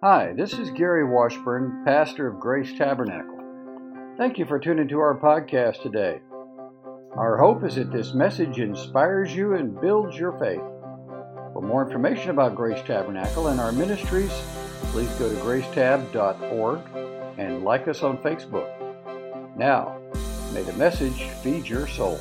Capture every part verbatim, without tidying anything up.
Hi, this is Gary Washburn, pastor of Grace Tabernacle. Thank you for tuning to our podcast today. Our hope is that this message inspires you and builds your faith. For more information about Grace Tabernacle and our ministries, please go to grace tab dot org and like us on Facebook. Now, may the message feed your soul.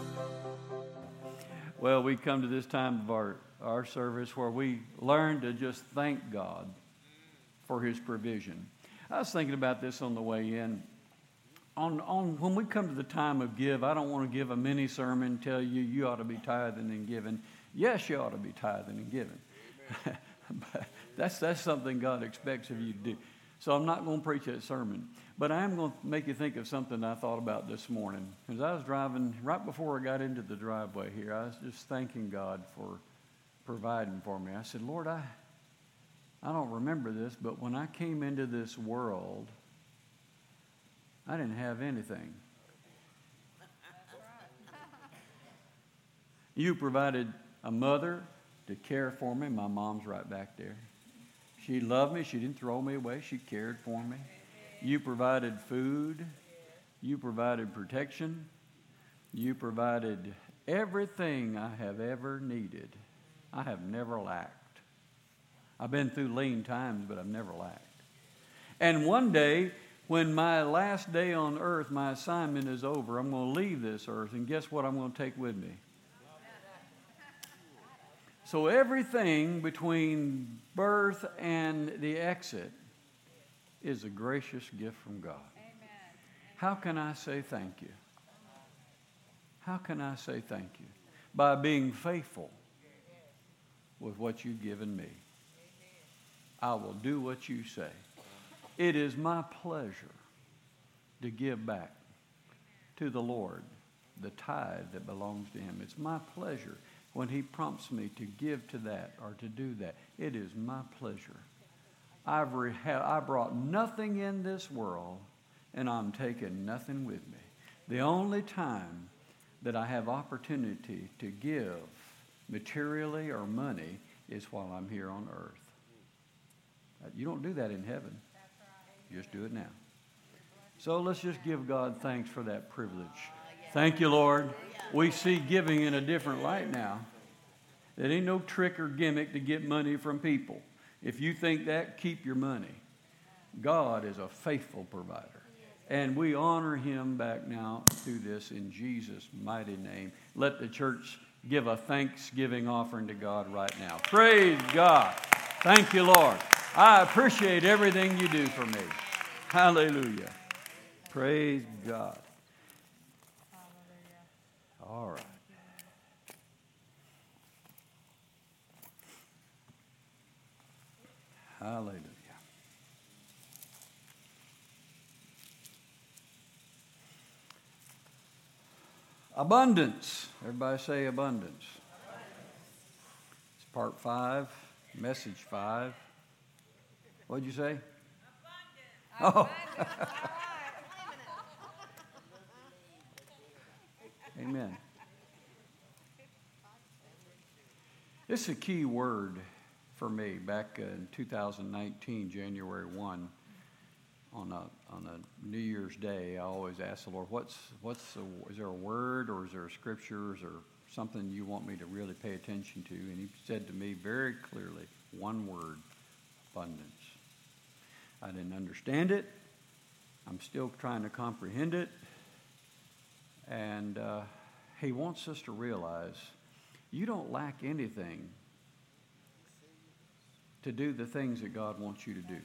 Well, we come to this time of our, our service where we learn to just thank God for His provision. I was thinking about this on the way in. On, on when we come to the time of give, I don't want to give a mini sermon, tell you you ought to be tithing and giving. Yes, you ought to be tithing and giving. But that's, that's something God expects of you to do. So I'm not going to preach that sermon. But I am going to make you think of something I thought about this morning. As I was driving, right before I got into the driveway here, I was just thanking God for providing for me. I said, Lord, I... I don't remember this, but when I came into this world, I didn't have anything. You provided a mother to care for me. My mom's right back there. She loved me. She didn't throw me away. She cared for me. You provided food. You provided protection. You provided everything I have ever needed. I have never lacked. I've been through lean times, but I've never lacked. And one day, when my last day on earth, my assignment is over, I'm going to leave this earth, and guess what I'm going to take with me? So everything between birth and the exit is a gracious gift from God. How can I say thank you? How can I say thank you? By being faithful with what you've given me. I will do what you say. It is my pleasure to give back to the Lord the tithe that belongs to Him. It's my pleasure when He prompts me to give to that or to do that. It is my pleasure. I've re- I brought nothing in this world, and I'm taking nothing with me. The only time that I have opportunity to give materially or money is while I'm here on earth. You don't do that in heaven. You just do it now. So let's just give God thanks for that privilege. Thank you, Lord. We see giving in a different light now. It ain't no trick or gimmick to get money from people. If you think that, keep your money. God is a faithful provider. And we honor Him back now through this in Jesus' mighty name. Let the church give a thanksgiving offering to God right now. Praise God. Thank you, Lord. I appreciate everything you do for me. Hallelujah. Praise God. All right. Hallelujah. Abundance. Everybody say abundance. It's part five, message five. What'd you say? Abundance. Oh. Amen. This is a key word for me. Back in two thousand nineteen, January first, on a on a New Year's Day, I always ask the Lord, "What's what's the, is there a word or is there a scripture or is there something you want me to really pay attention to?" And He said to me very clearly, one word: abundance. I didn't understand it. I'm still trying to comprehend it. And uh, He wants us to realize you don't lack anything to do the things that God wants you to do.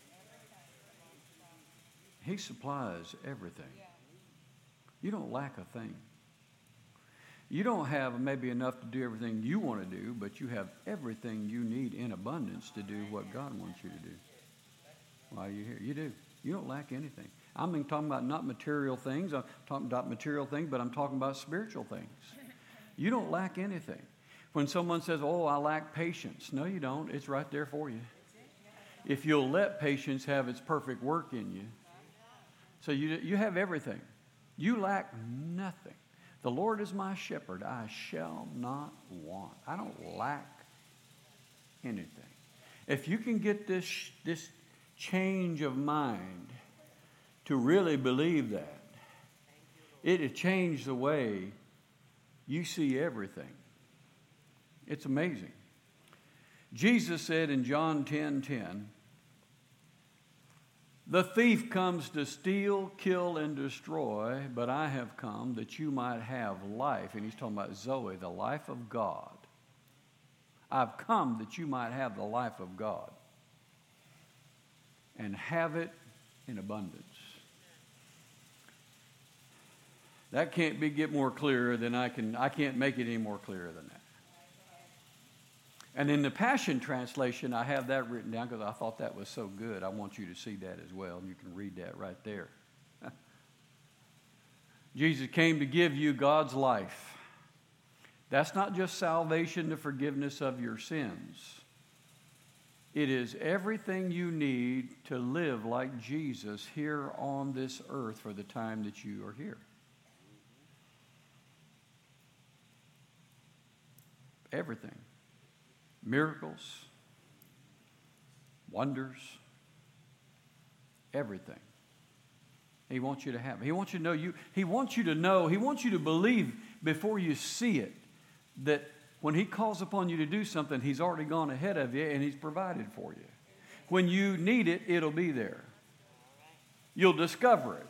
He supplies everything. You don't lack a thing. You don't have maybe enough to do everything you want to do, but you have everything you need in abundance to do what God wants you to do. While you're here, you do. You don't lack anything. I'm talking about not material things. I'm talking about material things, but I'm talking about spiritual things. You don't lack anything. When someone says, "Oh, I lack patience," no, you don't. It's right there for you. If you'll let patience have its perfect work in you. So you you have everything. You lack nothing. The Lord is my shepherd. I shall not want. I don't lack anything. If you can get this, this change of mind to really believe that, it'll change the way you see everything. It's amazing. Jesus said in John ten ten, the thief comes to steal, kill, and destroy, but I have come that you might have life. And he's talking about Zoe, the life of God. I've come that you might have the life of God and have it in abundance. That can't be get more clearer than I can. I can't make it any more clearer than that. And in the Passion Translation, I have that written down because I thought that was so good. I want you to see that as well. You can read that right there. Jesus came to give you God's life. That's not just salvation, the forgiveness of your sins. It is everything you need to live like Jesus here on this earth for the time that you are here. Everything. Miracles, wonders, everything. He wants you to have it. He wants you to know you. He wants you to know. He wants you to believe before you see it that when He calls upon you to do something, He's already gone ahead of you and He's provided for you. When you need it, it'll be there. You'll discover it.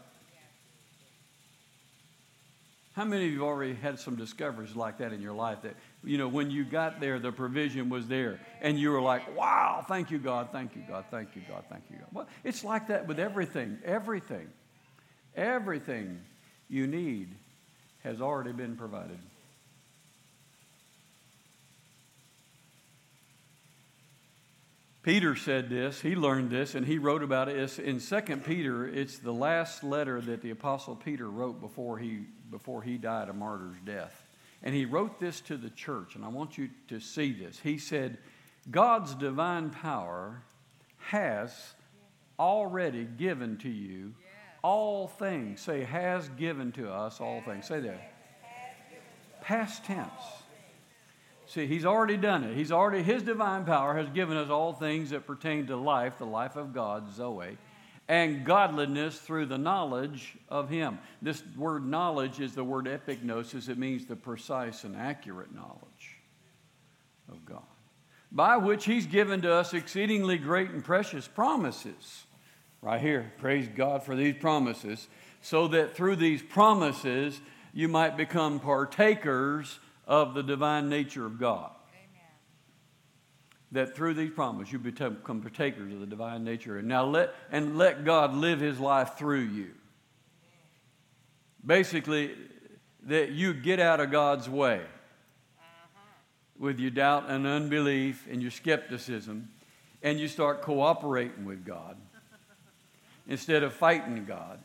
How many of you already had some discoveries like that in your life that, you know, when you got there, the provision was there and you were like, wow, thank you, God, thank you, God, thank you, God, thank you, God. Well, it's like that with everything, everything, everything you need has already been provided. Peter said this, he learned this, and he wrote about it. It's in Second Peter, it's the last letter that the Apostle Peter wrote before he, before he died a martyr's death. And he wrote this to the church, and I want you to see this. He said, God's divine power has already given to you all things. Say, has given to us all things. Say that. Past tense. See, He's already done it. He's already, His divine power has given us all things that pertain to life, the life of God, Zoe, and godliness through the knowledge of Him. This word knowledge is the word epignosis. It means the precise and accurate knowledge of God, by which He's given to us exceedingly great and precious promises. Right here, praise God for these promises, so that through these promises you might become partakers of the divine nature of God. Amen. That through these promises you become partakers of the divine nature. And now let and let God live His life through you. Basically, that you get out of God's way uh-huh. with your doubt and unbelief and your skepticism, and you start cooperating with God instead of fighting God.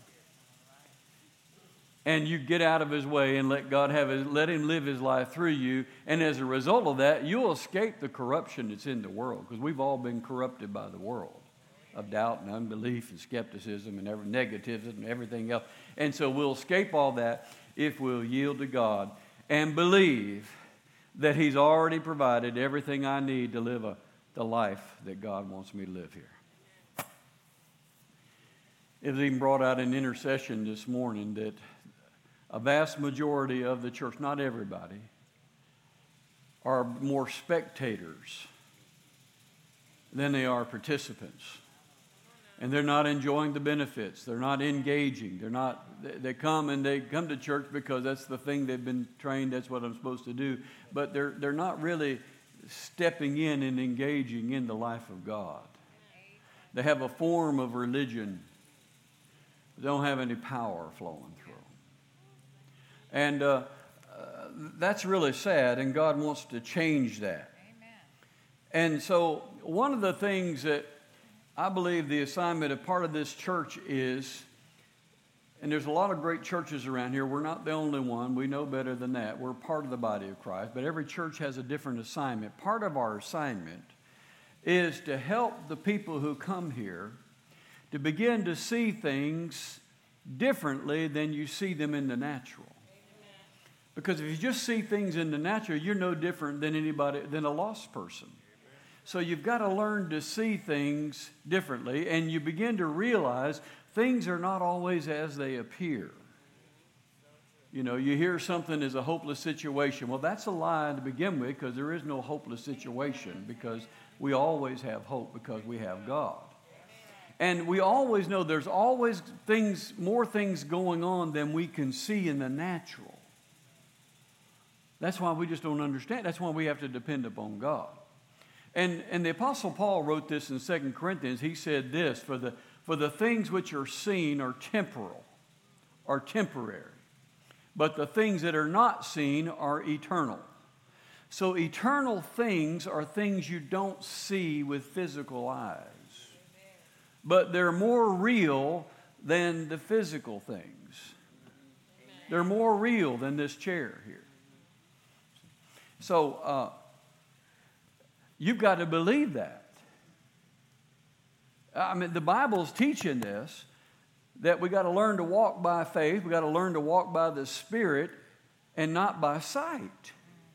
And you get out of His way and let God have his, let Him live His life through you. And as a result of that, you'll escape the corruption that's in the world, because we've all been corrupted by the world of doubt and unbelief and skepticism and every negativism and everything else. And so we'll escape all that if we'll yield to God and believe that He's already provided everything I need to live a, the life that God wants me to live here. It was even brought out in intercession this morning that a vast majority of the church, not everybody, are more spectators than they are participants. And they're not enjoying the benefits. They're not engaging. They're not, they come and they come to church because that's the thing they've been trained, that's what I'm supposed to do. But they're, they're not really stepping in and engaging in the life of God. They have a form of religion. They don't have any power flowing through. And uh, uh, that's really sad, and God wants to change that. Amen. And so one of the things that I believe the assignment of part of this church is, and there's a lot of great churches around here. We're not the only one. We know better than that. We're part of the body of Christ, but every church has a different assignment. Part of our assignment is to help the people who come here to begin to see things differently than you see them in the natural. Because if you just see things in the natural, you're no different than anybody, than a lost person. So you've got to learn to see things differently, and you begin to realize things are not always as they appear. You know, you hear something is a hopeless situation. Well, that's a lie to begin with, because there is no hopeless situation, because we always have hope because we have God. And we always know there's always things, more things going on than we can see in the natural. That's why we just don't understand. That's why we have to depend upon God. And, and the Apostle Paul wrote this in Second Corinthians. He said this, for the, for the things which are seen are temporal, are temporary. But the things that are not seen are eternal. So eternal things are things you don't see with physical eyes. But they're more real than the physical things. They're more real than this chair here. So uh, you've got to believe that. I mean, the Bible's teaching this, that we got to learn to walk by faith. We got to learn to walk by the Spirit and not by sight.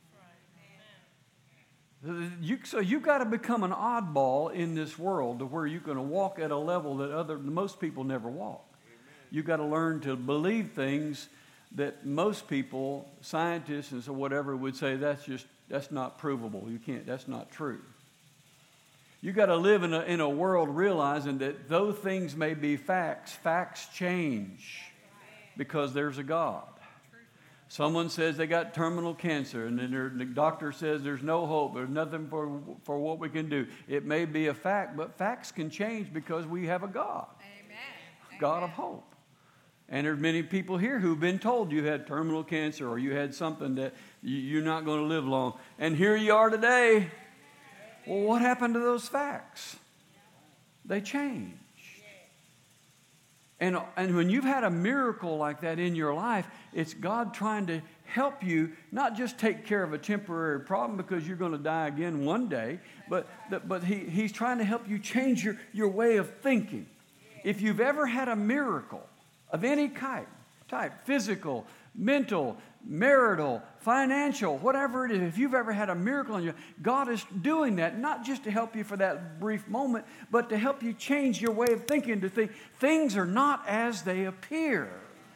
You, so you've got to become an oddball in this world to where you're going to walk at a level that other most people never walk. You've got to learn to believe things that most people, scientists and so whatever, would say that's just that's not provable. You can't. That's not true. You got to live in a, in a world realizing that though things may be facts, facts change because there's a God. Someone says they got terminal cancer, and then their, the doctor says there's no hope, there's nothing for, for what we can do. It may be a fact, but facts can change because we have a God, Amen. God of hope. And there's many people here who've been told you had terminal cancer or you had something that you, you're not going to live long. And here you are today. Well, what happened to those facts? They changed. And, and when you've had a miracle like that in your life, it's God trying to help you not just take care of a temporary problem because you're going to die again one day, but, but he, He's trying to help you change your, your way of thinking. If you've ever had a miracle of any kind, type, physical, mental, marital, financial, whatever it is, if you've ever had a miracle in you, God is doing that not just to help you for that brief moment, but to help you change your way of thinking, to think things are not as they appear.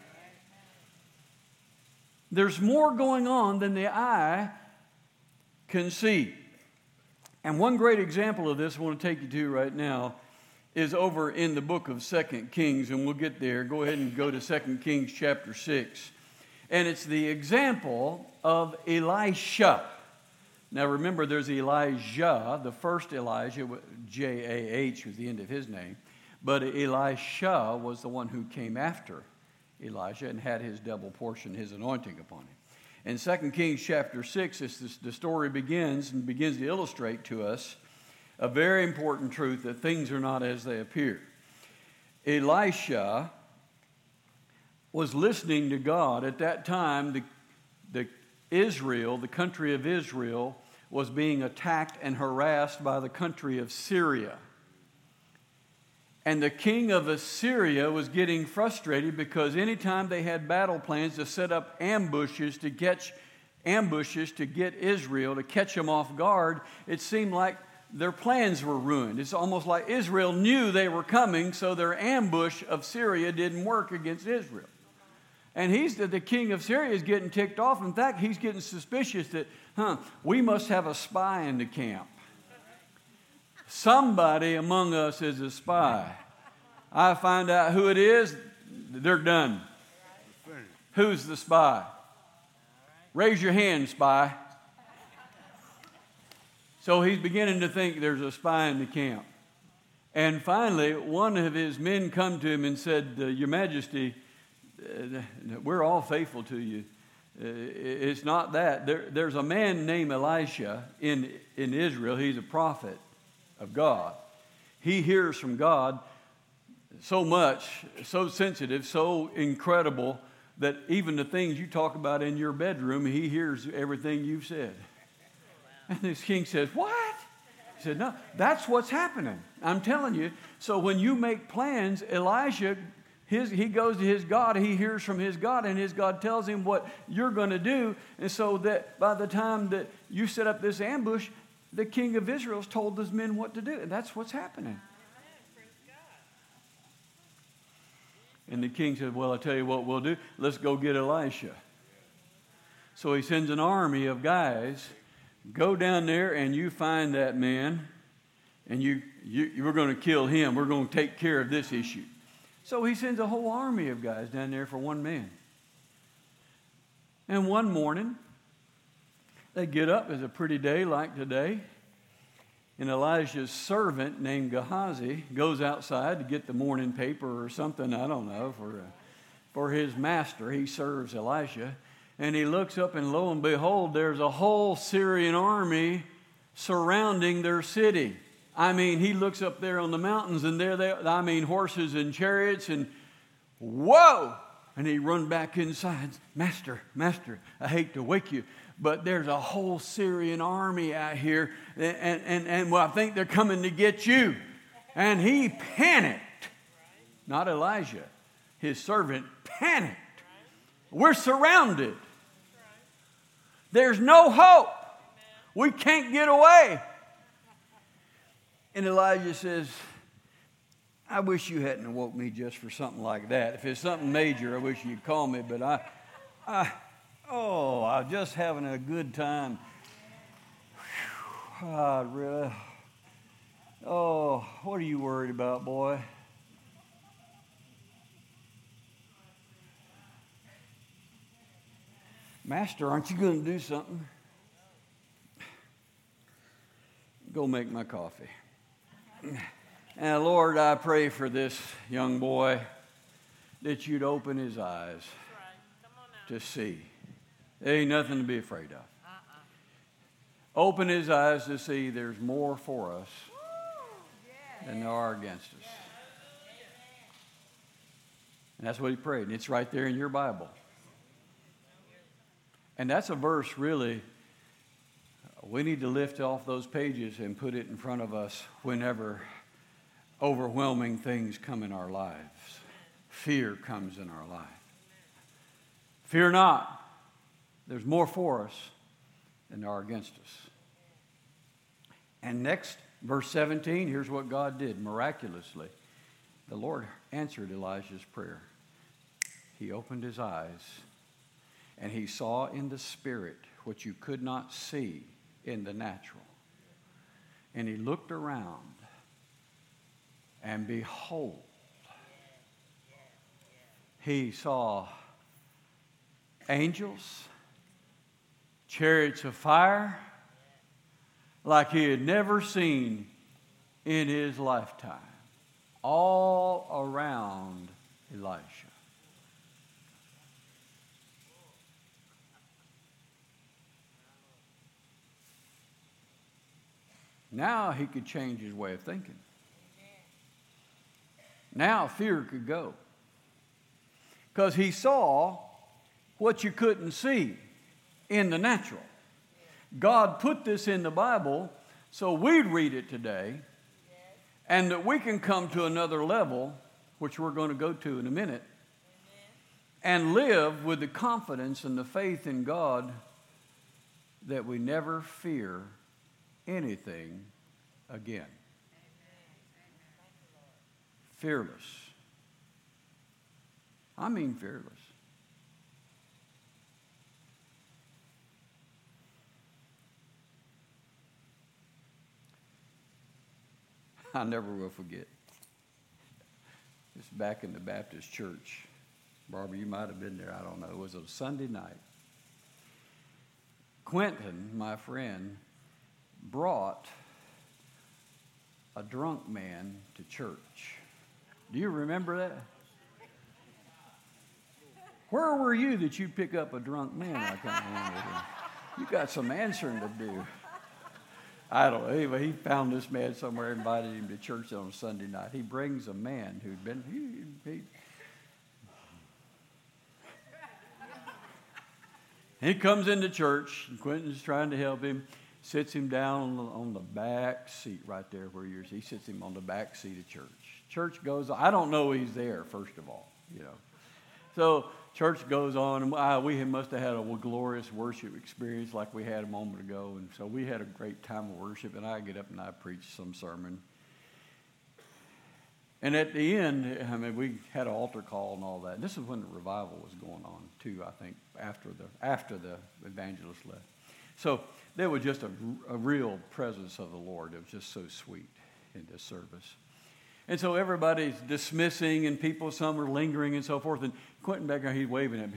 There's more going on than the eye can see. And one great example of this I want to take you to right now is over in the book of Second Kings, and we'll get there. Go ahead and go to Second Kings chapter six. And it's the example of Elisha. Now remember, there's Elijah, the first Elijah, J A H was the end of his name. But Elisha was the one who came after Elijah and had his double portion, his anointing upon him. In Second Kings chapter six, it's this, the story begins and begins to illustrate to us a very important truth that things are not as they appear. Elisha was listening to God. At that time, the, the Israel, the country of Israel, was being attacked and harassed by the country of Syria. And the king of Assyria was getting frustrated because anytime they had battle plans to set up ambushes to catch ambushes to get Israel, to catch them off guard, it seemed like their plans were ruined. It's almost like Israel knew they were coming, so their ambush of Syria didn't work against Israel. And he's the, the king of Syria is getting ticked off. In fact, he's getting suspicious that, huh, we must have a spy in the camp. Somebody among us is a spy. I find out who it is, they're done. Who's the spy? Raise your hand, spy. So he's beginning to think there's a spy in the camp. And finally, one of his men come to him and said, Your Majesty, uh, we're all faithful to you. Uh, it's not that. There, there's a man named Elisha in, in Israel. He's a prophet of God. He hears from God so much, so sensitive, so incredible, that even the things you talk about in your bedroom, he hears everything you've said. And this king says, what? He said, no, that's what's happening. I'm telling you. So when you make plans, Elijah, his, he goes to his God, he hears from his God, and his God tells him what you're going to do. And so that by the time that you set up this ambush, the king of Israel's told his men what to do. And that's what's happening. And the king said, well, I'll tell you what we'll do. Let's go get Elisha. So he sends an army of guys. Go down there and you find that man. And you, you, we're going to kill him. We're going to take care of this issue. So he sends a whole army of guys down there for one man. And one morning, they get up. It's a pretty day like today. And Elijah's servant named Gehazi goes outside to get the morning paper or something, I don't know, for, uh, for his master. He serves Elisha. And he looks up and lo and behold, there's a whole Syrian army surrounding their city. I mean, he looks up there on the mountains and there they, I mean, horses and chariots and whoa! And he run back inside. Master, master, I hate to wake you, but there's a whole Syrian army out here, and, and, and well, I think they're coming to get you. And he panicked. Not Elijah. His servant panicked. We're surrounded. There's no hope. We can't get away. And Elijah says, I wish you hadn't woke me just for something like that. If it's something major, I wish you'd call me, but I, I oh, I'm just having a good time. Whew, I really, oh, what are you worried about, boy? Master, aren't you going to do something? Go make my coffee. And Lord, I pray for this young boy that you'd open his eyes to see. There ain't nothing to be afraid of. Uh-uh. Open his eyes to see there's more for us than there are against us. And that's what he prayed. And it's right there in your Bible. And that's a verse really we need to lift off those pages and put it in front of us whenever overwhelming things come in our lives. Fear comes in our life. Fear not. There's more for us than there are against us. And next, verse seventeen, here's what God did miraculously. The Lord answered Elijah's prayer. He opened his eyes, and he saw in the spirit what you could not see in the natural. And he looked around, and behold, he saw angels, chariots of fire, like he had never seen in his lifetime, all around Elisha. Now he could change his way of thinking. Now fear could go. Because he saw what you couldn't see in the natural. God put this in the Bible so we'd read it today and that we can come to another level, which we're going to go to in a minute, and live with the confidence and the faith in God that we never fear anything again. Fearless. I mean fearless. I never will forget. It's back in the Baptist church. Barbara, you might have been there. I don't know. It was a Sunday night. Quentin, my friend, brought a drunk man to church. Do you remember that? Where were you that you pick up a drunk man? I can't remember. You got some answering to do. I don't know. Anyway, he found this man somewhere, invited him to church on a Sunday night. He brings a man who'd been, he, he, he comes into church, and Quentin's trying to help him, sits him down on the, on the back seat right there where you're, he sits him on the back seat of church. Church goes on. I don't know he's there, first of all, you know. So church goes on, and uh, we must have had a glorious worship experience like we had a moment ago. And so we had a great time of worship, and I get up and I preach some sermon. And at the end, I mean, we had an altar call and all that. This is when the revival was going on too, I think, after the after the evangelist left. So there was just a, a real presence of the Lord. It was just so sweet in this service. And so everybody's dismissing, and people, some are lingering and so forth. And Quentin back there, he's waving at me.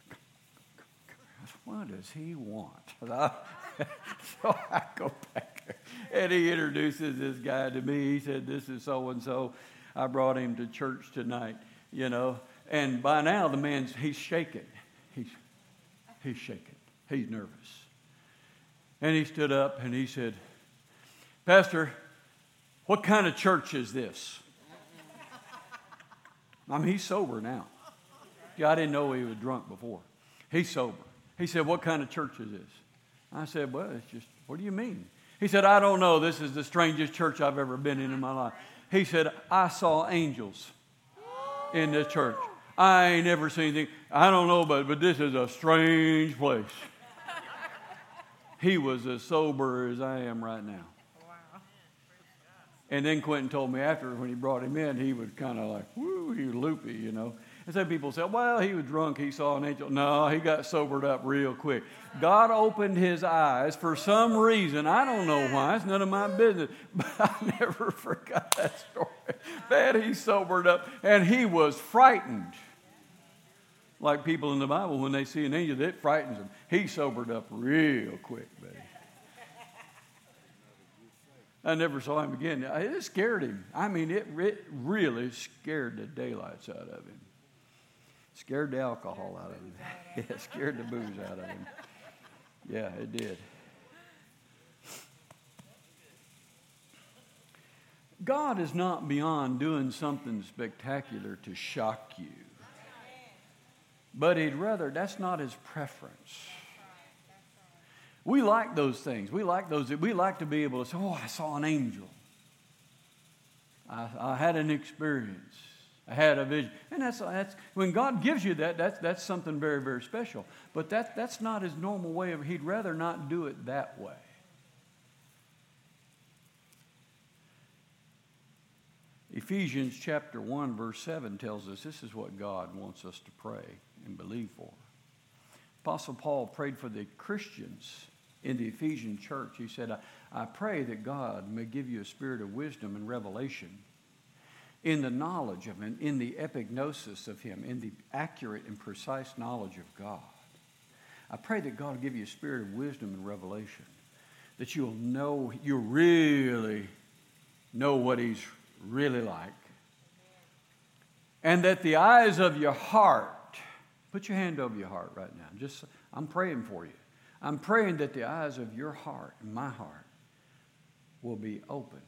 What does he want? So I go back there, and he introduces this guy to me. He said, "This is so-and-so. I brought him to church tonight," you know. And by now, the man's, he's shaking. He's, he's shaking. He's nervous. And he stood up and he said, "Pastor, what kind of church is this?" I mean, he's sober now. Yeah, I didn't know he was drunk before. He's sober. He said, "What kind of church is this?" I said, "Well, it's just, what do you mean?" He said, "I don't know. This is the strangest church I've ever been in in my life." He said, "I saw angels in this church. I ain't never seen anything. I don't know, but, but this is a strange place." He was as sober as I am right now. Wow. And then Quentin told me after, when he brought him in, he was kind of like, woo, he was loopy, you know. And some people said, "Well, he was drunk, he saw an angel." No, he got sobered up real quick. God opened his eyes for some reason. I don't know why. It's none of my business. But I never forgot that story. Man, he sobered up, and he was frightened. Like people in the Bible, when they see an angel, it frightens them. He sobered up real quick, baby. I never saw him again. It scared him. I mean, it, it really scared the daylights out of him. Scared the alcohol out of him. Yeah, scared the booze out of him. Yeah, it did. God is not beyond doing something spectacular to shock you. But he'd rather, that's not his preference. We like those things. We like those. We like to be able to say, "Oh, I saw an angel. I, I had an experience. I had a vision." And that's, that's when God gives you that, that's, that's something very, very special. But that, that's not his normal way of, he'd rather not do it that way. Ephesians chapter one, verse seven tells us this is what God wants us to pray and believe for. Apostle Paul prayed for the Christians in the Ephesian church. He said, I, I pray that God may give you a spirit of wisdom and revelation in the knowledge of him, in the epignosis of him, in the accurate and precise knowledge of God. I pray that God will give you a spirit of wisdom and revelation, that you'll know, you'll really know what he's really like, and that the eyes of your heart, put your hand over your heart right now. Just, I'm praying for you. I'm praying that the eyes of your heart and my heart will be opened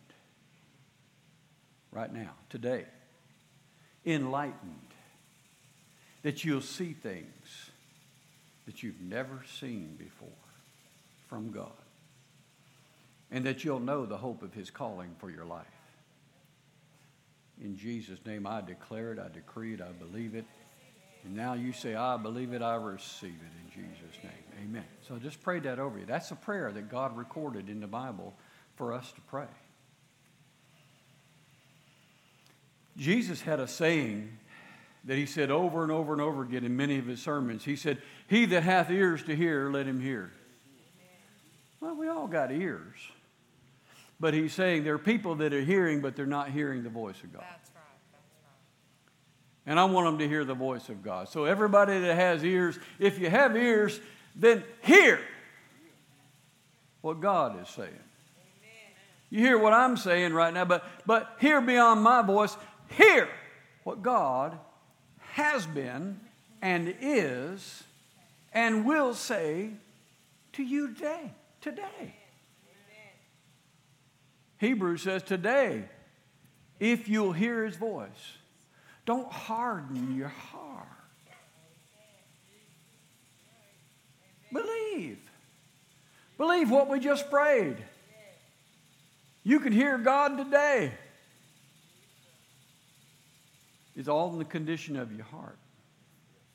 right now, today, enlightened, that you'll see things that you've never seen before from God, and that you'll know the hope of his calling for your life. In Jesus' name, I declare it, I decree it, I believe it. And now you say, I believe it, I receive it in Jesus' name. Amen. So just pray that over you. That's a prayer that God recorded in the Bible for us to pray. Jesus had a saying that he said over and over and over again in many of his sermons. He said, he that hath ears to hear, let him hear. Well, we all got ears. But he's saying there are people that are hearing, but they're not hearing the voice of God. That's right. That's right. And I want them to hear the voice of God. So everybody that has ears, if you have ears, then hear what God is saying. Amen. You hear what I'm saying right now, but, but hear beyond my voice. Hear what God has been and is and will say to you today. Today. Hebrews says today, if you'll hear his voice, don't harden your heart. Believe. Believe what we just prayed. You can hear God today. It's all in the condition of your heart.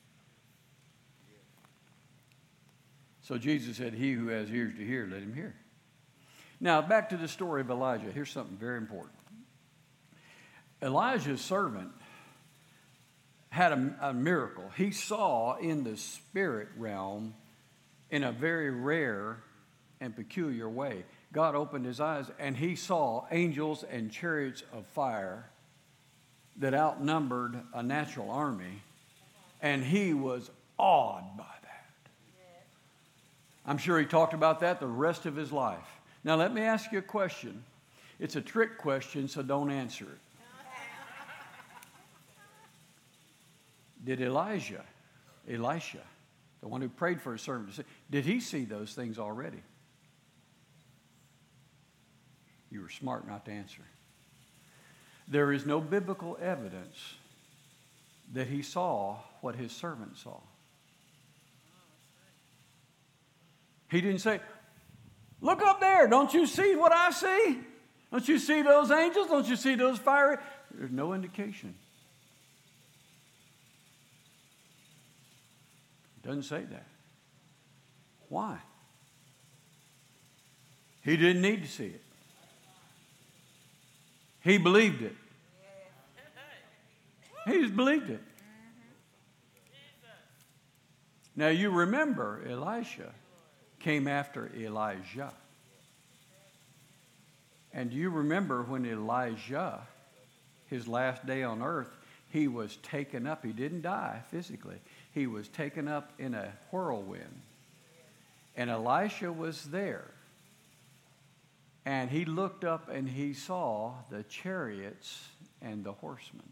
So Jesus said, he who has ears to hear, let him hear. Now, back to the story of Elijah. Here's something very important. Elijah's servant had a, a miracle. He saw in the spirit realm in a very rare and peculiar way. God opened his eyes and he saw angels and chariots of fire that outnumbered a natural army, and he was awed by that. I'm sure he talked about that the rest of his life. Now let me ask you a question. It's a trick question, so don't answer it. Did Elijah, Elisha, the one who prayed for his servant, did he see those things already? You were smart not to answer. There is no biblical evidence that he saw what his servant saw. He didn't say, look up there, don't you see what I see? Don't you see those angels? Don't you see those fiery? There's no indication. It doesn't say that. Why? He didn't need to see it. He believed it. He just believed it. Now you remember Elisha came after Elijah. And do you remember when Elijah, his last day on earth, he was taken up. He didn't die physically. He was taken up in a whirlwind. And Elisha was there. And he looked up and he saw the chariots and the horsemen.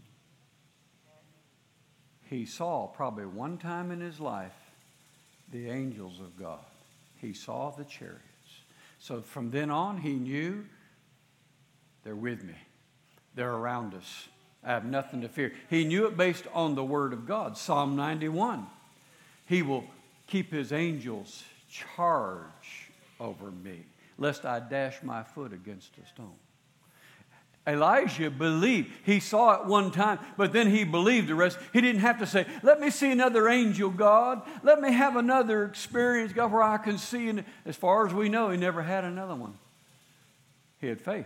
He saw probably one time in his life the angels of God. He saw the chariots. So from then on, he knew they're with me. They're around us. I have nothing to fear. He knew it based on the word of God. Psalm ninety-one. He will keep his angels charge over me, lest I dash my foot against a stone. Elijah believed. He saw it one time, but then he believed the rest. He didn't have to say, let me see another angel, God. Let me have another experience, God, where I can see. And as far as we know, he never had another one. He had faith.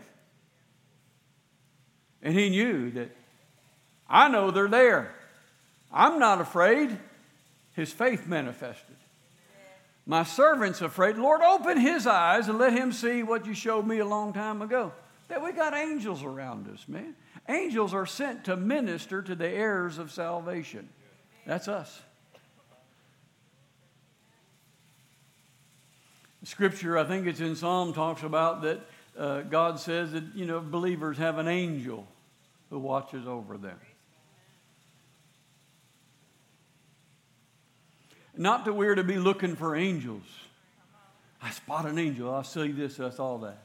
And he knew that, I know they're there. I'm not afraid. His faith manifested. My servant's afraid. Lord, open his eyes and let him see what you showed me a long time ago. That we got angels around us, man. Angels are sent to minister to the heirs of salvation. That's us. Scripture, I think it's in Psalm, talks about that uh, God says that, you know, believers have an angel who watches over them. Not that we're to be looking for angels. I spot an angel. I see this, I saw that.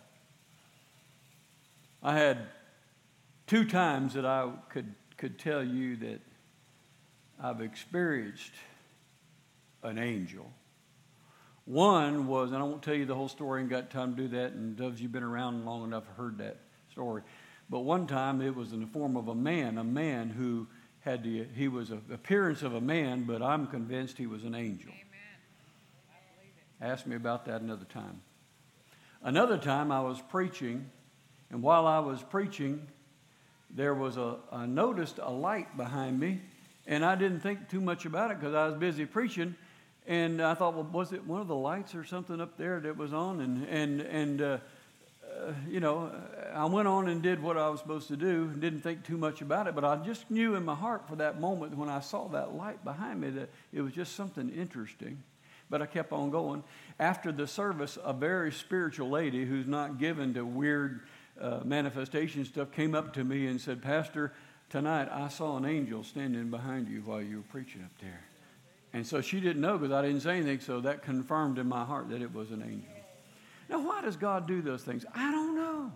I had two times that I could, could tell you that I've experienced an angel. One was, and I won't tell you the whole story, and got time to do that, and those of you who've been around long enough have heard that story. But one time it was in the form of a man, a man who had the, he was an appearance of a man, but I'm convinced he was an angel. Ask me about that another time. Another time I was preaching, and while I was preaching, there was a, I noticed a light behind me, and I didn't think too much about it because I was busy preaching, and I thought, well, was it one of the lights or something up there that was on? And, and, and uh, uh, you know, I went on and did what I was supposed to do, and didn't think too much about it, but I just knew in my heart for that moment when I saw that light behind me that it was just something interesting. But I kept on going. After the service, a very spiritual lady who's not given to weird Uh, manifestation stuff came up to me and said, Pastor, tonight I saw an angel standing behind you while you were preaching up there. And so she didn't know because I didn't say anything, so that confirmed in my heart that it was an angel. Now, why does God do those things? I don't know.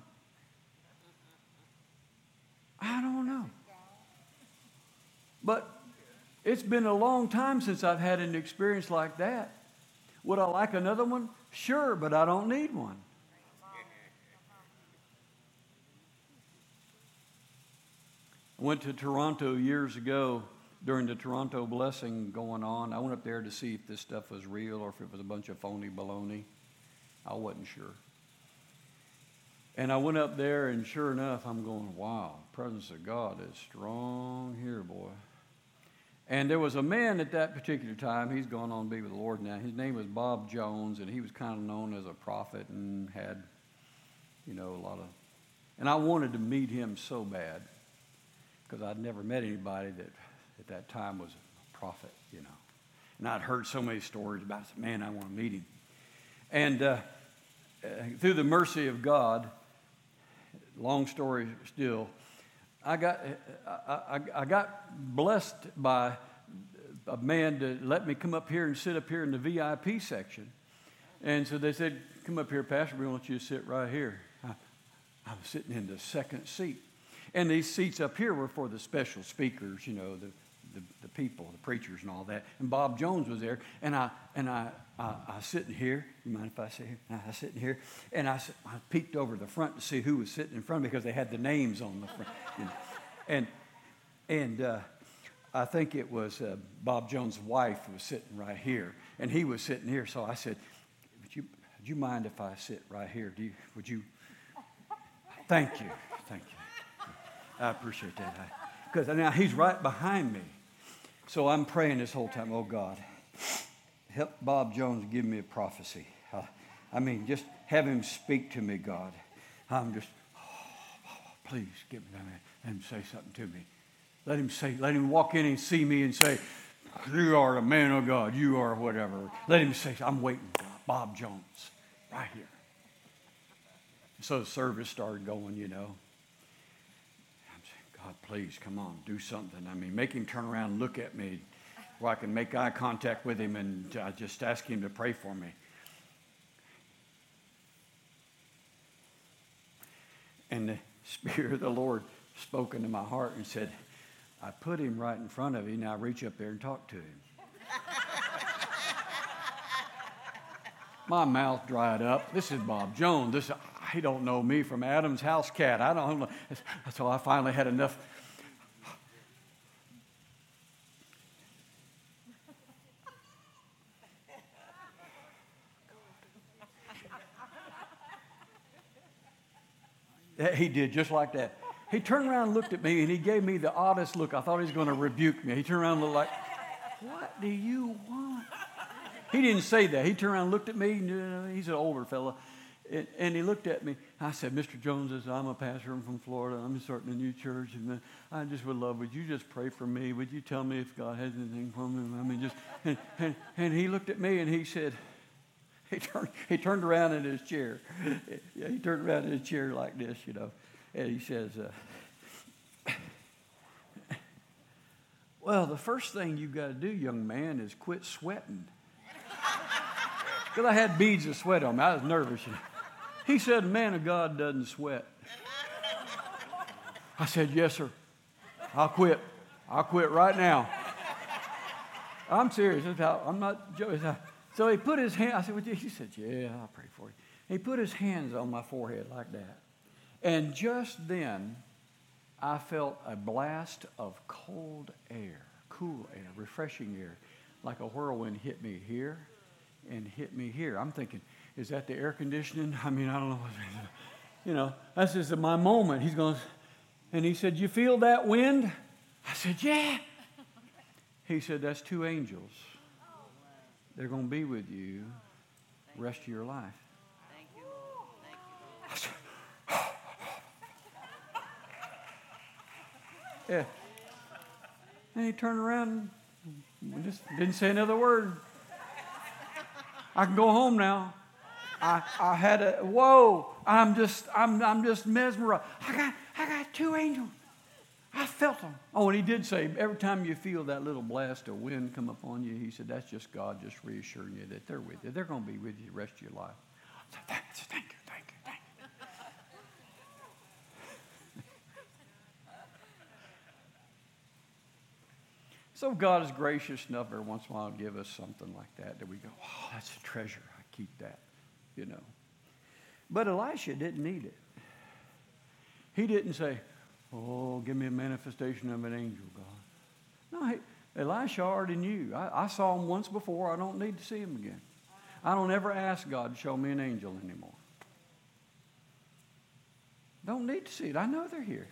I don't know. But it's been a long time since I've had an experience like that. Would I like another one? Sure, but I don't need one. I went to Toronto years ago during the Toronto blessing going on. I went up there to see if this stuff was real or if it was a bunch of phony baloney. I wasn't sure. And I went up there, and sure enough, I'm going, wow, the presence of God is strong here, boy. And there was a man at that particular time. He's gone on to be with the Lord now. His name was Bob Jones, and he was kind of known as a prophet and had, you know, a lot of... And I wanted to meet him so bad because I'd never met anybody that at that time was a prophet, you know. And I'd heard so many stories about it. I said, man, I want to meet him. And uh, uh, through the mercy of God, long story still, I got I, I, I got blessed by a man to let me come up here and sit up here in the V I P section. And so they said, come up here, Pastor, we want you to sit right here. I, I was sitting in the second seat. And these seats up here were for the special speakers, you know, the, the, the people, the preachers and all that. And Bob Jones was there. And I and I, I, I was sitting here. You mind if I sit here? I was sitting here. And I, I peeked over the front to see who was sitting in front of me because they had the names on the front. You know. And, and uh, I think it was uh, Bob Jones' wife who was sitting right here. And he was sitting here. So I said, would you, would you mind if I sit right here? Do you, would you? Thank you. Thank you. I appreciate that. Because now he's right behind me. So I'm praying this whole time, oh God, help Bob Jones give me a prophecy. Uh, I mean, just have him speak to me, God. I'm just, oh, please give me, let him say something to me. Let him say, let him walk in and see me and say, you are a man of God, you are whatever. Let him say, I'm waiting for Bob Jones right here. So the service started going, you know. God, please, come on, do something. I mean, make him turn around and look at me where I can make eye contact with him and uh, just ask him to pray for me. And the Spirit of the Lord spoke into my heart and said, I put him right in front of you, now reach up there and talk to him. My mouth dried up. This is Bob Jones. This He don't know me from Adam's house cat. I don't know. So I finally had enough. He did just like that. He turned around and looked at me, and he gave me the oddest look. I thought he was going to rebuke me. He turned around and looked like, what do you want? He didn't say that. He turned around and looked at me. And, he's an older fella. And, and he looked at me. I said, Mister Jones, I said, I'm a pastor. I'm from Florida. I'm starting a new church. And I just would love, would you just pray for me? Would you tell me if God has anything for me? I mean, just, and, and, and he looked at me and he said, he turned, he turned around in his chair. Yeah, he turned around in his chair like this, you know. And he says, uh, well, the first thing you've got to do, young man, is quit sweating. Because I had beads of sweat on me. I was nervous, you know. He said, man of God doesn't sweat. I said, yes, sir. I'll quit. I'll quit right now. I'm serious. I'm not joking. So he put his hand, I said, well, he said, yeah, I'll pray for you. He put his hands on my forehead like that. And just then, I felt a blast of cold air, cool air, refreshing air, like a whirlwind hit me here and hit me here. I'm thinking, is that the air conditioning? I mean, I don't know. You know, that's just my moment. He's going, and he said, you feel that wind? I said, yeah. He said, that's two angels. They're going to be with you the rest of your life. Thank you, Lord. Thank you, Lord. I said, yeah. And he turned around and just didn't say another word. I can go home now. I, I had a whoa. I'm just I'm I'm just mesmerized. I got I got two angels. I felt them. Oh, and he did say every time you feel that little blast of wind come up on you, he said that's just God just reassuring you that they're with you. They're going to be with you the rest of your life. I said, thank, I said, thank you, thank you, thank you. So God is gracious enough every once in a while to give us something like that that we go, oh, that's a treasure. I keep that, you know. But Elisha didn't need it. He didn't say, oh, give me a manifestation of an angel, God. No, he, Elisha already knew. I, I saw him once before. I don't need to see him again. I don't ever ask God to show me an angel anymore. Don't need to see it. I know they're here.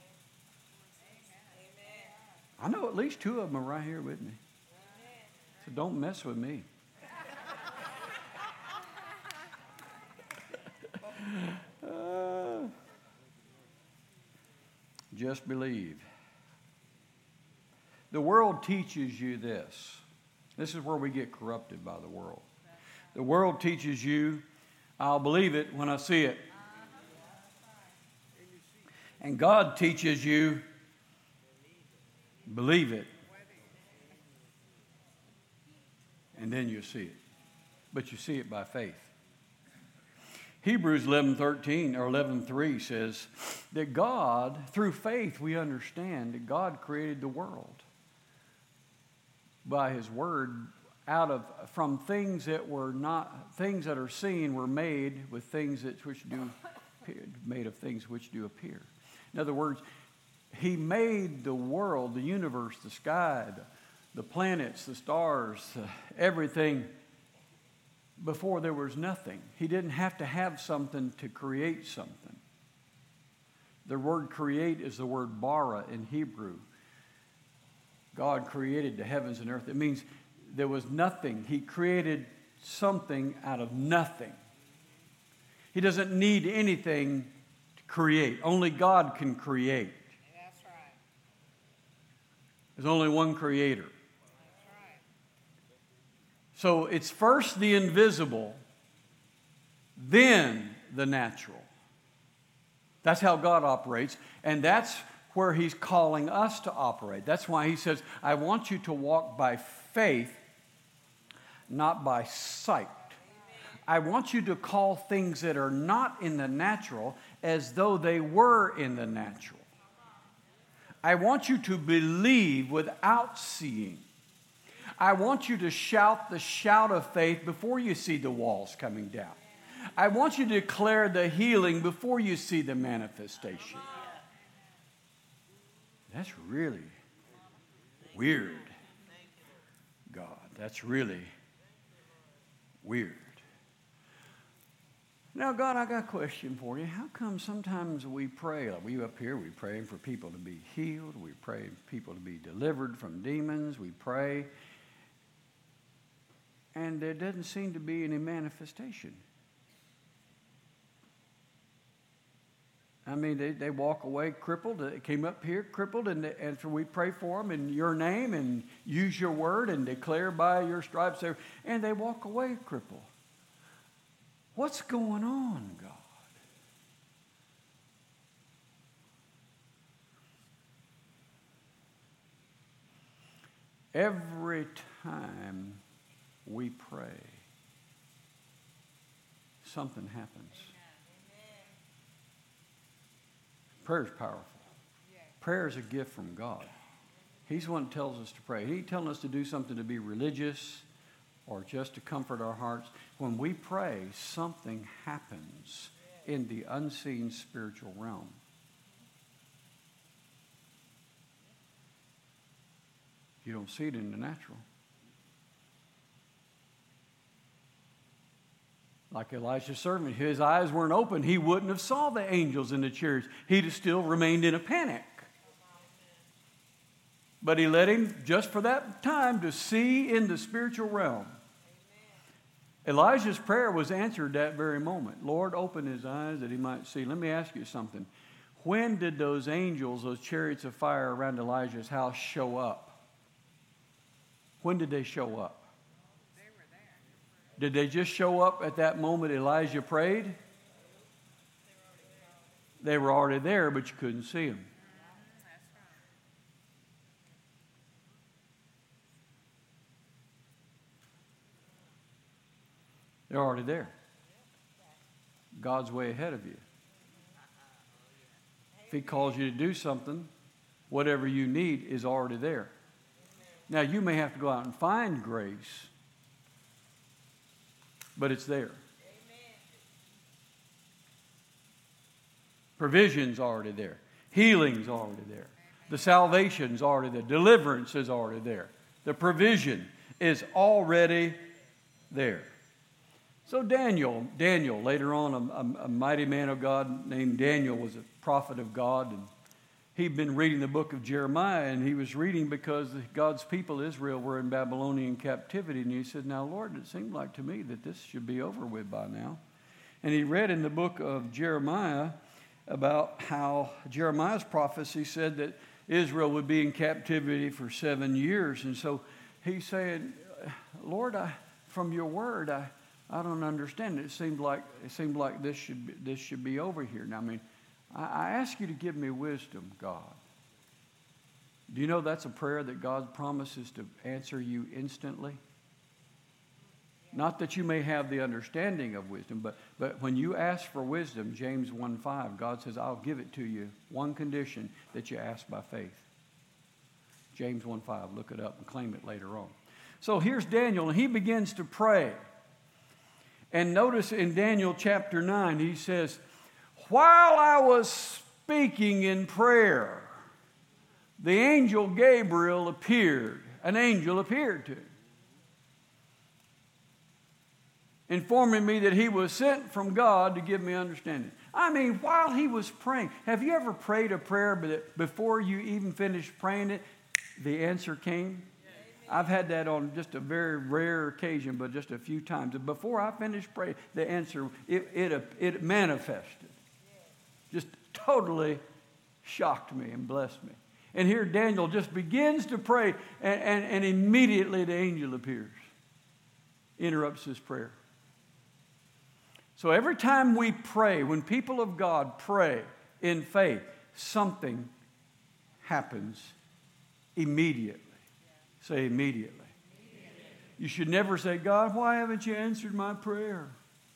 I know at least two of them are right here with me. So don't mess with me. uh, just believe. The world teaches you this. This is where we get corrupted by the world. The world teaches you, I'll believe it when I see it. And God teaches you, believe it. And then you see it. But you see it by faith. Hebrews eleven thirteen or eleven three says that God, through faith, we understand that God created the world by His Word, out of from things that were not things that are seen were made with things that which do made of things which do appear. In other words, He made the world, the universe, the sky, the, the planets, the stars, uh, everything before there was nothing. He didn't have to have something to create something. The word create is the word bara in Hebrew. God created the heavens and earth. It means there was nothing. He created something out of nothing. He doesn't need anything to create. Only God can create. That's right. There's only one creator. That's right. So it's first the invisible, then the natural. That's how God operates, and that's where He's calling us to operate. That's why He says, I want you to walk by faith, not by sight. I want you to call things that are not in the natural as though they were in the natural. I want you to believe without seeing. I want you to shout the shout of faith before you see the walls coming down. I want you to declare the healing before you see the manifestation. That's really weird, God. That's really weird. Now, God, I got a question for you. How come sometimes we pray, like we up here, we pray for people to be healed, we pray for people to be delivered from demons, we pray, and there doesn't seem to be any manifestation? I mean, they, they walk away crippled. They came up here crippled, and, they, and so we pray for them in your name and use your word and declare by your stripes, and they walk away crippled. What's going on, God? Every time we pray, something happens. Prayer is powerful. Prayer is a gift from God. He's the one that tells us to pray. He ain't telling us to do something to be religious or just to comfort our hearts. When we pray, something happens in the unseen spiritual realm. You don't see it in the natural. Like Elijah's servant, his eyes weren't open. He wouldn't have saw the angels in the chariots. He'd have still remained in a panic. But he let him, just for that time, to see in the spiritual realm. Elijah's prayer was answered that very moment. Lord, open his eyes that he might see. Let me ask you something. When did those angels, those chariots of fire around Elijah's house show up? When did they show up? Did they just show up at that moment Elijah prayed? They were already there, but you couldn't see them. They're already there. God's way ahead of you. If He calls you to do something, whatever you need is already there. Now, you may have to go out and find grace, but it's there. Provision's already there. Healing's already there. The salvation's already there. Deliverance is already there. The provision is already there. So Daniel, Daniel, later on, a, a, a mighty man of God named Daniel was a prophet of God, and he'd been reading the book of Jeremiah, and he was reading because God's people, Israel, were in Babylonian captivity, and he said, now, Lord, it seemed like to me that this should be over with by now. And he read in the book of Jeremiah about how Jeremiah's prophecy said that Israel would be in captivity for seven years. And so he said, Lord, I, from your word, I, I don't understand. It seemed like it seemed like this should be, this should be over here. Now, I mean, I, I ask you to give me wisdom, God. Do you know that's a prayer that God promises to answer you instantly? Not that you may have the understanding of wisdom, but, but when you ask for wisdom, James one five, God says, I'll give it to you. One condition, that you ask by faith. James one five, look it up and claim it later on. So here's Daniel, and he begins to pray. And notice in Daniel chapter nine, he says, while I was speaking in prayer, the angel Gabriel appeared. An angel appeared to him, informing me that he was sent from God to give me understanding. I mean, while he was praying, have you ever prayed a prayer but before you even finished praying it, the answer came? I've had that on just a very rare occasion, but just a few times. And before I finished praying, the answer, it, it, it manifested. Just totally shocked me and blessed me. And here Daniel just begins to pray, and, and, and immediately the angel appears, interrupts his prayer. So every time we pray, when people of God pray in faith, something happens immediately. Say immediately. Immediately. You should never say, God, why haven't you answered my prayer?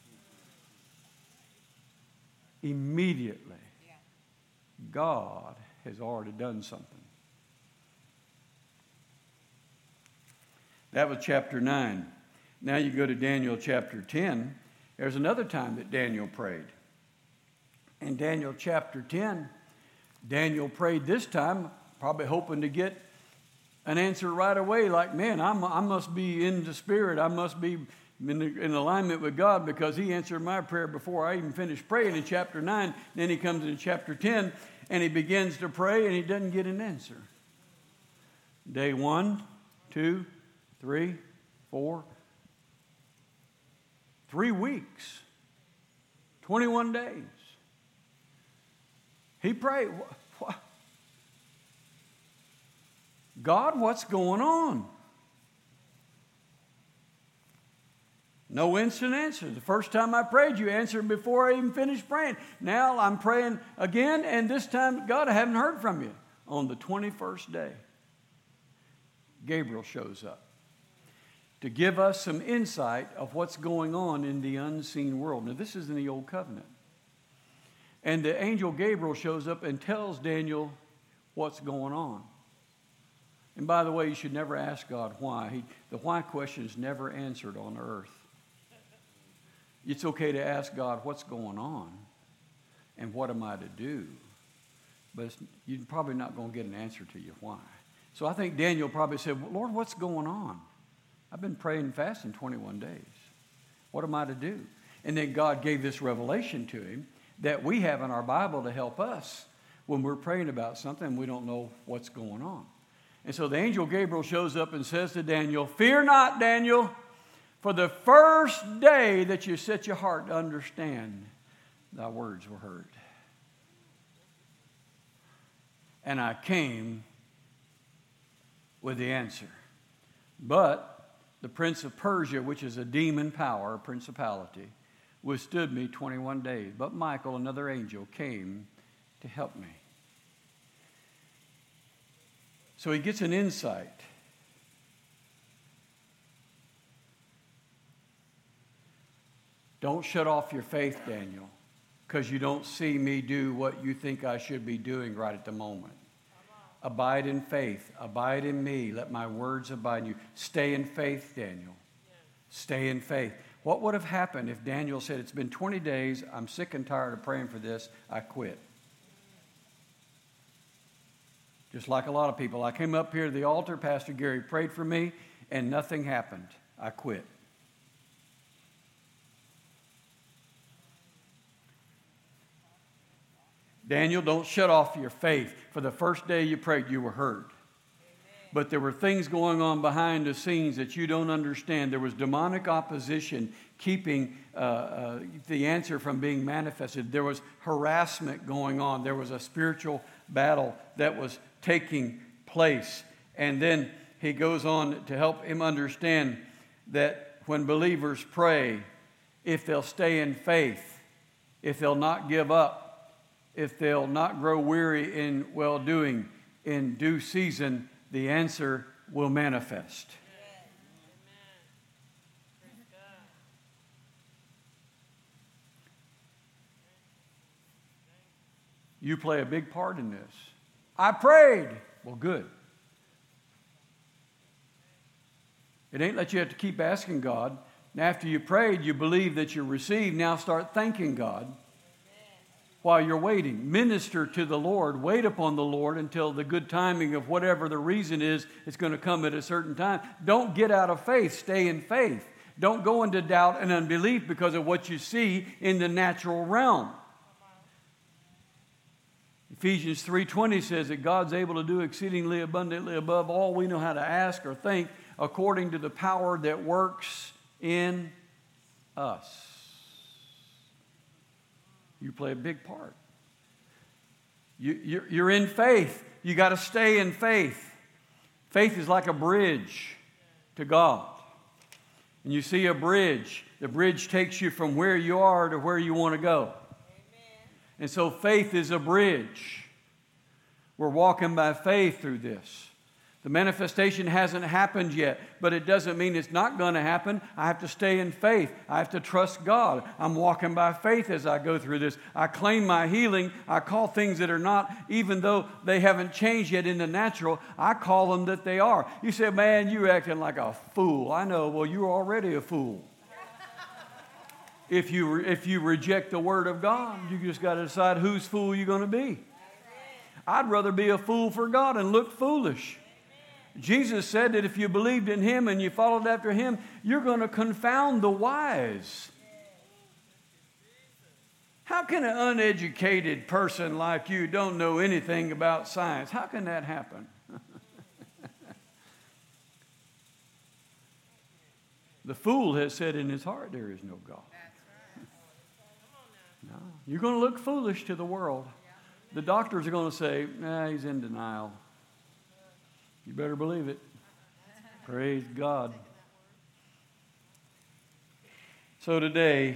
Immediately. Yeah. God has already done something. That was chapter nine. Now you go to Daniel chapter ten. There's another time that Daniel prayed. In Daniel chapter ten, Daniel prayed this time, probably hoping to get an answer right away, like, man, I'm, I must be in the Spirit. I must be in, the, in alignment with God because he answered my prayer before I even finished praying in chapter nine. Then he comes in chapter ten, and he begins to pray, and he doesn't get an answer. Day one, two, three, four, Three weeks, twenty-one days. He prayed. God, what's going on? No instant answer. The first time I prayed, you answered before I even finished praying. Now I'm praying again, and this time, God, I haven't heard from you. On the twenty-first day, Gabriel shows up to give us some insight of what's going on in the unseen world. Now, this is in the Old Covenant. And the angel Gabriel shows up and tells Daniel what's going on. And by the way, you should never ask God why. He, the why question is never answered on earth. It's okay to ask God what's going on and what am I to do. But it's, you're probably not going to get an answer to you why. So I think Daniel probably said, well, Lord, what's going on? I've been praying and fasting twenty-one days. What am I to do? And then God gave this revelation to him that we have in our Bible to help us when we're praying about something and we don't know what's going on. And so the angel Gabriel shows up and says to Daniel, fear not, Daniel, for the first day that you set your heart to understand, thy words were heard. And I came with the answer. But the prince of Persia, which is a demon power, a principality, withstood me twenty-one days. But Michael, another angel, came to help me. So he gets an insight. Don't shut off your faith, Daniel, because you don't see me do what you think I should be doing right at the moment. Abide in faith. Abide in me. Let my words abide in you. Stay in faith, Daniel. Stay in faith. What would have happened if Daniel said, it's been twenty days, I'm sick and tired of praying for this, I quit? Just like a lot of people. I came up here to the altar, Pastor Gary prayed for me, and nothing happened. I quit. Daniel, don't shut off your faith. For the first day you prayed, you were heard. But there were things going on behind the scenes that you don't understand. There was demonic opposition keeping uh, uh, the answer from being manifested. There was harassment going on. There was a spiritual battle that was taking place. And then he goes on to help him understand that when believers pray, if they'll stay in faith, if they'll not give up, if they'll not grow weary in well-doing, in due season, the answer will manifest. You play a big part in this. I prayed. Well, good. It ain't that you have to keep asking God. And after you prayed, you believe that you received. Now start thanking God while you're waiting. Minister to the Lord. Wait upon the Lord until the good timing of whatever the reason is, it's going to come at a certain time. Don't get out of faith. Stay in faith. Don't go into doubt and unbelief because of what you see in the natural realm. Ephesians three twenty says that God's able to do exceedingly abundantly above all we know how to ask or think, according to the power that works in us. You play a big part. You, you're, you're in faith. You got to stay in faith. Faith is like a bridge to God. And you see a bridge. The bridge takes you from where you are to where you want to go. Amen. And so faith is a bridge. We're walking by faith through this. The manifestation hasn't happened yet, but it doesn't mean it's not going to happen. I have to stay in faith. I have to trust God. I'm walking by faith as I go through this. I claim my healing. I call things that are not, even though they haven't changed yet in the natural, I call them that they are. You say, man, you're acting like a fool. I know. Well, you're already a fool. If you, if you reject the Word of God, you just got to decide whose fool you're going to be. I'd rather be a fool for God and look foolish. Jesus said that if you believed in Him and you followed after Him, you're going to confound the wise. How can an uneducated person like you don't know anything about science? How can that happen? The fool has said in his heart, there is no God. No, you're going to look foolish to the world. The doctors are going to say, nah, he's in denial. You better believe it. Praise God. So today,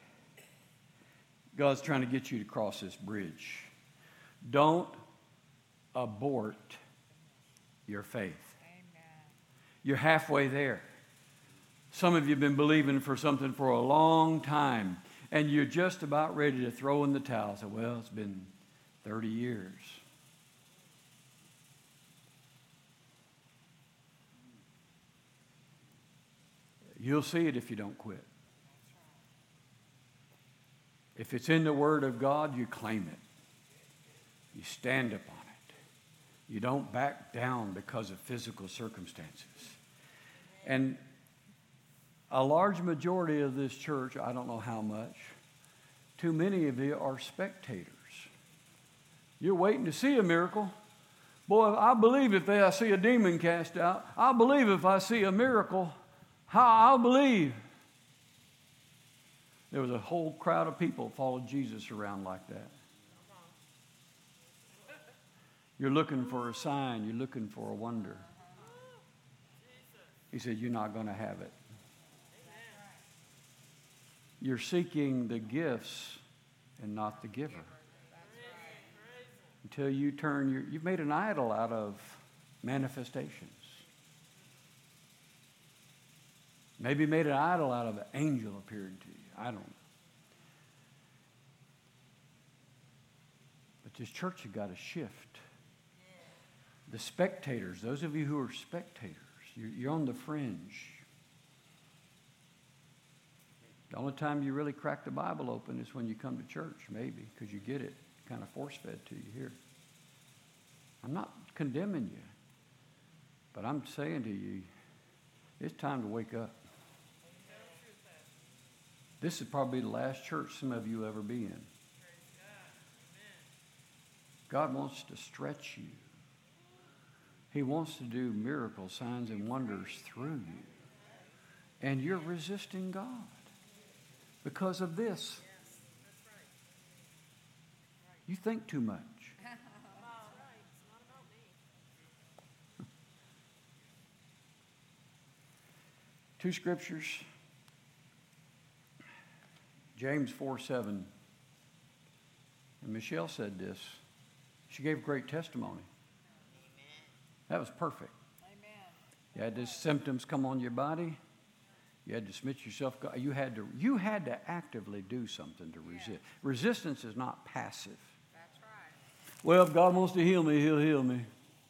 God's trying to get you to cross this bridge. Don't abort your faith. Amen. You're halfway there. Some of you have been believing for something for a long time, and you're just about ready to throw in the towel. Say, well, it's been thirty years. You'll see it if you don't quit. If it's in the Word of God, you claim it. You stand upon it. You don't back down because of physical circumstances. And a large majority of this church, I don't know how much, too many of you are spectators. You're waiting to see a miracle. Boy, I believe if I see a demon cast out. I believe if I see a miracle. How I'll believe. There was a whole crowd of people followed Jesus around like that. You're looking for a sign. You're looking for a wonder. He said, you're not going to have it. You're seeking the gifts and not the giver. Until you turn your, you've made an idol out of manifestations. Maybe made an idol out of an angel appearing to you. I don't know. But this church has got to shift. The spectators, those of you who are spectators, you're, you're on the fringe. The only time you really crack the Bible open is when you come to church, maybe, because you get it kind of force-fed to you here. I'm not condemning you, but I'm saying to you, it's time to wake up. This is probably the last church some of you ever be in. God wants to stretch you. He wants to do miracles, signs, and wonders through you. And you're resisting God because of this. You think too much. Two scriptures. James four seven. And Michelle said this. She gave great testimony. Amen. That was perfect. Amen. You had these symptoms come on your body. You had to submit yourself. You had to, you had to actively do something to resist. Yeah. Resistance is not passive. That's right. Well, if God wants to heal me, He'll heal me.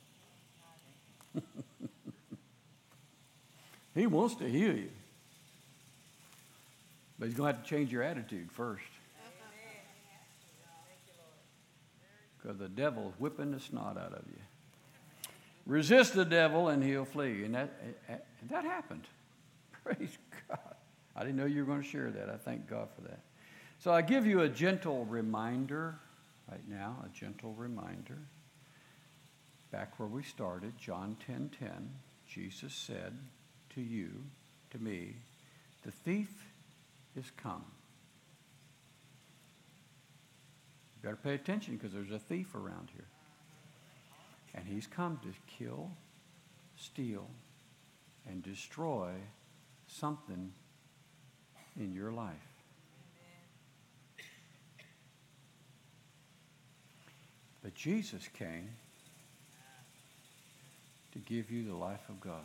He wants to heal you. But He's going to have to change your attitude first. Because the devil's whipping the snot out of you. Resist the devil and he'll flee. And that, and that happened. Praise God. I didn't know you were going to share that. I thank God for that. So I give you a gentle reminder right now, a gentle reminder. Back where we started, John ten ten, Jesus said to you, to me, the thief is come. You better pay attention because there's a thief around here. And he's come to kill, steal, and destroy something in your life. But Jesus came to give you the life of God.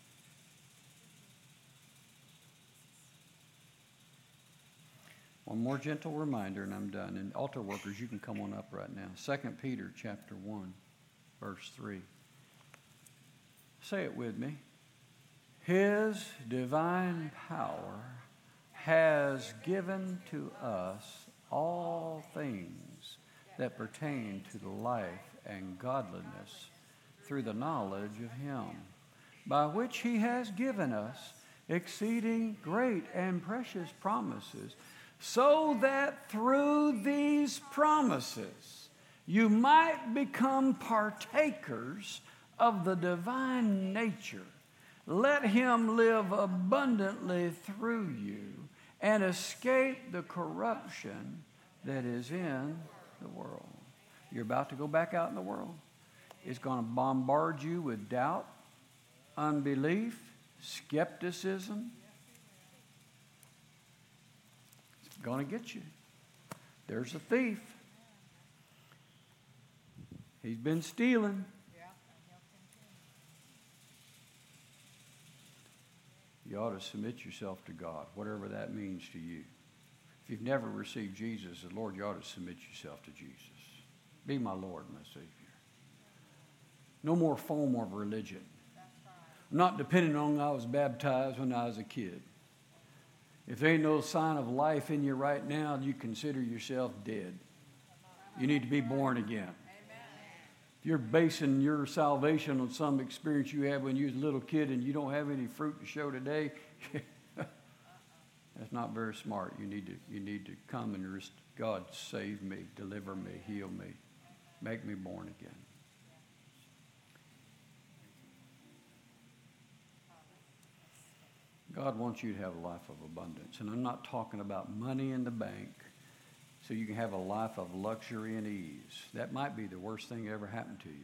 One more gentle reminder, and I'm done. And altar workers, you can come on up right now. Second Peter chapter one, verse three. Say it with me. His divine power has given to us all things that pertain to the life and godliness through the knowledge of Him, by which He has given us exceeding great and precious promises, so that through these promises you might become partakers of the divine nature. Let Him live abundantly through you and escape the corruption that is in the world. You're about to go back out in the world. It's going to bombard you with doubt, unbelief, skepticism. It's going to get you. There's a thief. He's been stealing. You ought to submit yourself to God, whatever that means to you. If you've never received Jesus as Lord, you ought to submit yourself to Jesus. Be my Lord, my Savior. No more form of religion. I'm not depending on I was baptized when I was a kid. If there ain't no sign of life in you right now, you consider yourself dead. You need to be born again. If you're basing your salvation on some experience you had when you was a little kid and you don't have any fruit to show today, that's not very smart. You need to, you need to come and rest, God, save me, deliver me, heal me, make me born again. God wants you to have a life of abundance. And I'm not talking about money in the bank so you can have a life of luxury and ease. That might be the worst thing that ever happened to you.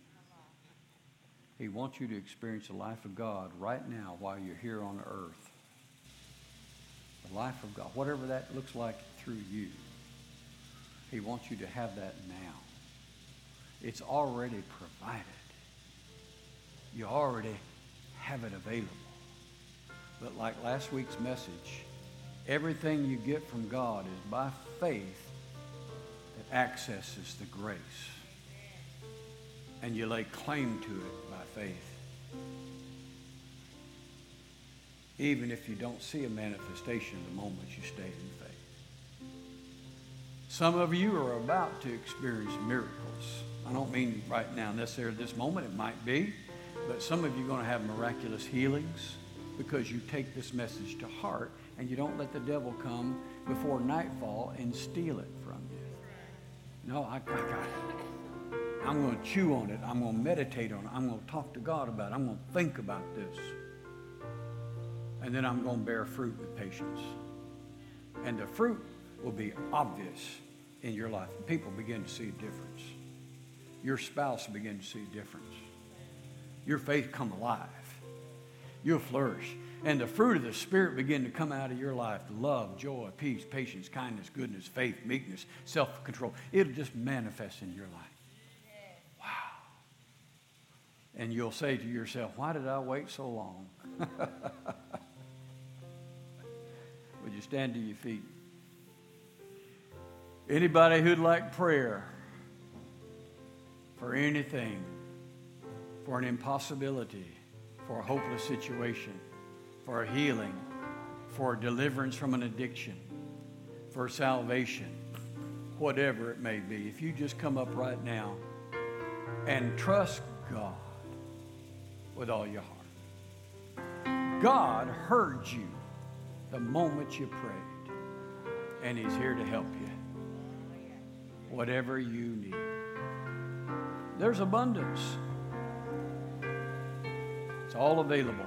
He wants you to experience the life of God right now while you're here on earth. The life of God, whatever that looks like through you. He wants you to have that now. It's already provided. You already have it available. But like last week's message, everything you get from God is by faith that accesses the grace. And you lay claim to it by faith. Even if you don't see a manifestation the moment you stay in faith. Some of you are about to experience miracles, I don't mean right now necessarily this moment, it might be, but some of you are going to have miraculous healings because you take this message to heart and you don't let the devil come before nightfall and steal it from you. No, I, I got it. I'm going to chew on it. I'm going to meditate on it. I'm going to talk to God about it. I'm going to think about this. And then I'm going to bear fruit with patience. And the fruit will be obvious in your life. People begin to see a difference. Your spouse will begin to see a difference. Your faith come alive. You'll flourish. And the fruit of the Spirit begin to come out of your life. Love, joy, peace, patience, kindness, goodness, faith, meekness, self-control. It'll just manifest in your life. Wow. And you'll say to yourself, why did I wait so long? Would you stand to your feet? Anybody who'd like prayer for anything, for an impossibility, for a hopeless situation, for a healing, for deliverance from an addiction, for salvation, whatever it may be, if you just come up right now and trust God with all your heart. God heard you the moment you prayed, and He's here to help you. Whatever you need. There's abundance. It's all available.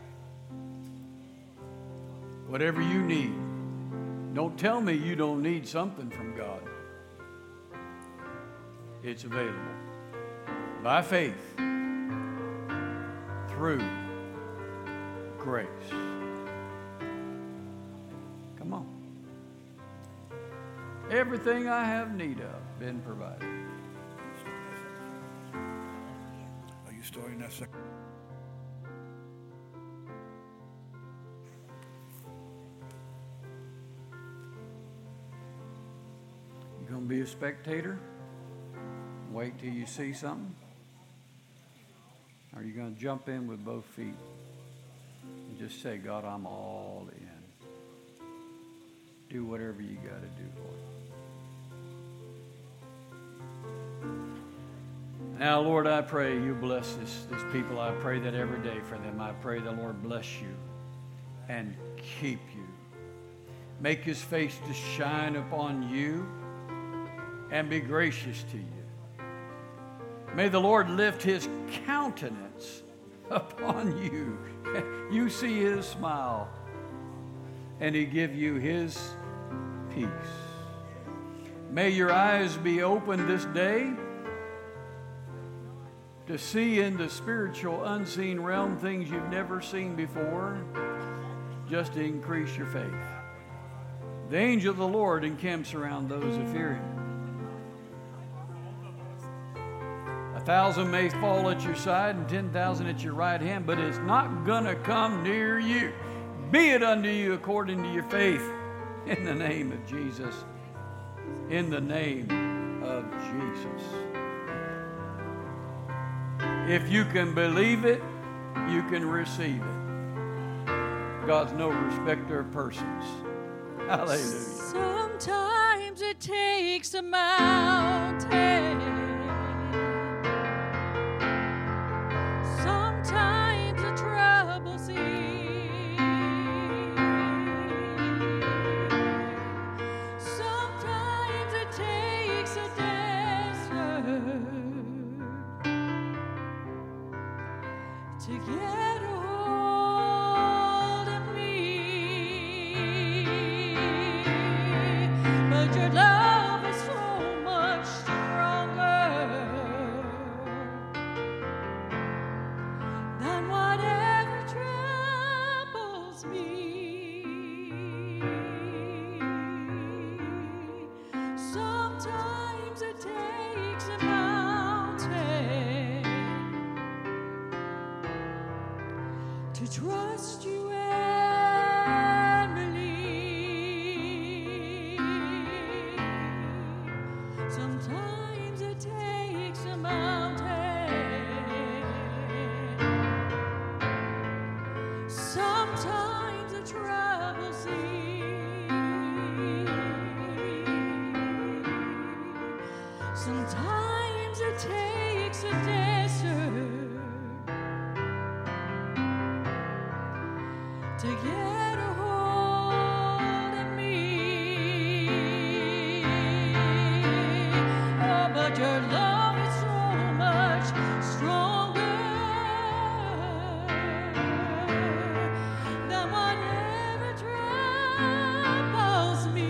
Whatever you need. Don't tell me you don't need something from God. It's available. By faith. Through grace. Come on. Everything I have need of been provided. Are you starting that second? You gonna be a spectator? Wait till you see something? Or are you gonna jump in with both feet and just say, God, I'm all in. Do whatever you got to do, Lord. Now, Lord, I pray you bless this, this people. I pray that every day for them. I pray the Lord bless you and keep you. Make His face to shine upon you and be gracious to you. May the Lord lift His countenance upon you. You see His smile, and He give you His peace. May your eyes be open this day to see in the spiritual, unseen realm things you've never seen before, just to increase your faith. The angel of the Lord encamps around those who fear Him. A thousand may fall at your side and ten thousand at your right hand, but it's not going to come near you. Be it unto you according to your faith, in the name of Jesus. In the name of Jesus. If you can believe it, you can receive it. God's no respecter of persons. Hallelujah. Sometimes it takes a mountain. Sometimes a trouble sea. Sometimes it takes a desert to get a hold of me. But your love is so much stronger than whatever troubles me. Sometimes it takes a mountain to trust you and believe. Sometimes it takes a mountain. Sometimes a trouble sea. Sometimes it it takes a desert to get a hold of me. Oh, but your love is so much stronger than whatever troubles me.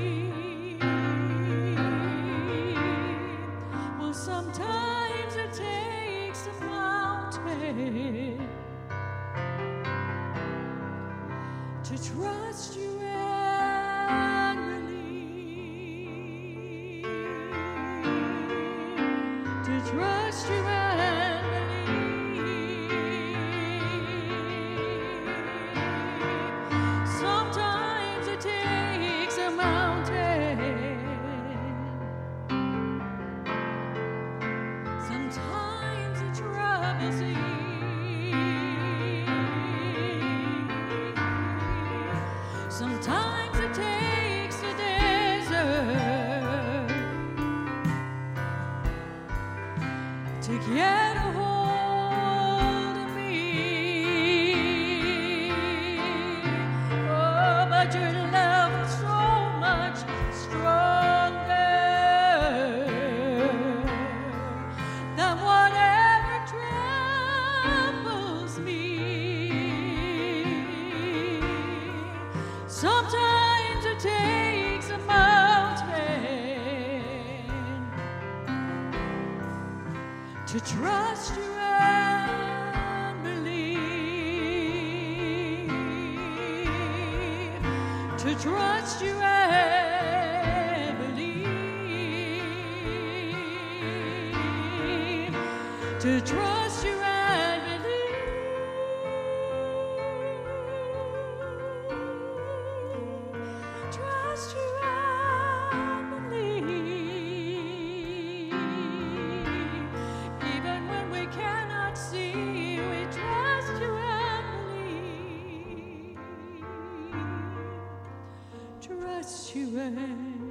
Well, sometimes it takes a mountain to trust you and believe, to trust you and believe. Sometimes it takes a mountain, sometimes it troubles me. Sometimes it takes a desert to get a hold of me. Oh, but your love is so much stronger than whatever troubles me. Sometimes it takes a mountain to trust you and believe, to trust you and believe, to trust you and believe, trust you and believe. Even when we cannot see, we trust you and believe. Trust you and